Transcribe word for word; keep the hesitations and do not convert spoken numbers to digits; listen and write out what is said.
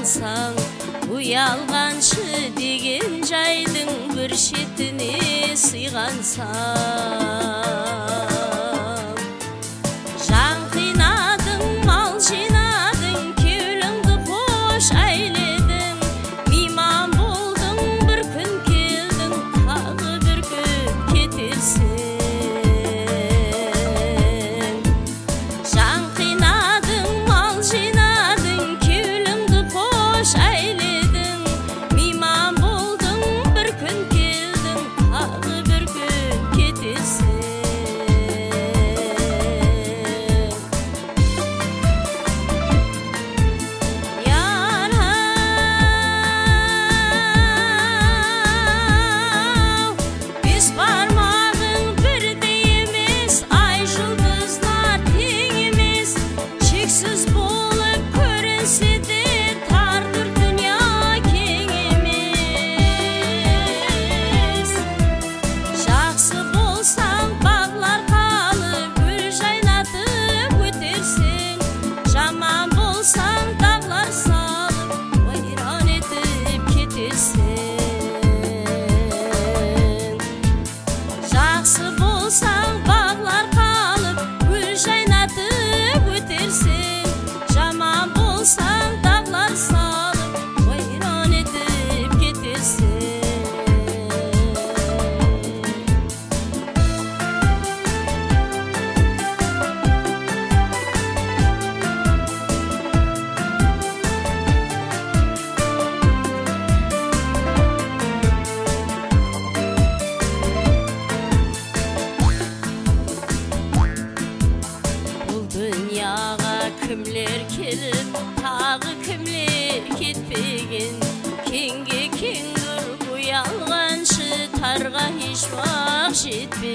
қалсаң, ұялғаншы деген жайдың бір шетіне сыйғансам. Жан қинадың, мал жинадың, кеуліңді қош әйледің, мейман болдың, бір күн келдің, тағы бір күн кетерсің. Жан қинадың, мал жинадың, кеуліңді қош әйледің, мейман болдың, бір күн келдің, тағы бір күн кетерсің. Яр-ау, бес бармағың бірдей емес, ай жұлдызлар тең емес, шексіз болып көрінсе де тартыр дүния кең емес. Жақсы болсаң бағлар қалып, гүл жайнатып өтерсің, жаман болсаң дағлар салып, ойран етіп кетерсің. Жақсы болсаң бағлар қалып, гүл жайнатып өтерсің, жаман болсаң дағлар салып, ойран етіп кетерсің. Бұл дүнияға кімлер келіп, тағы кімлер кетпеген, кеңге кең нұр ұялғаншы тарға еш уақ жетпеген.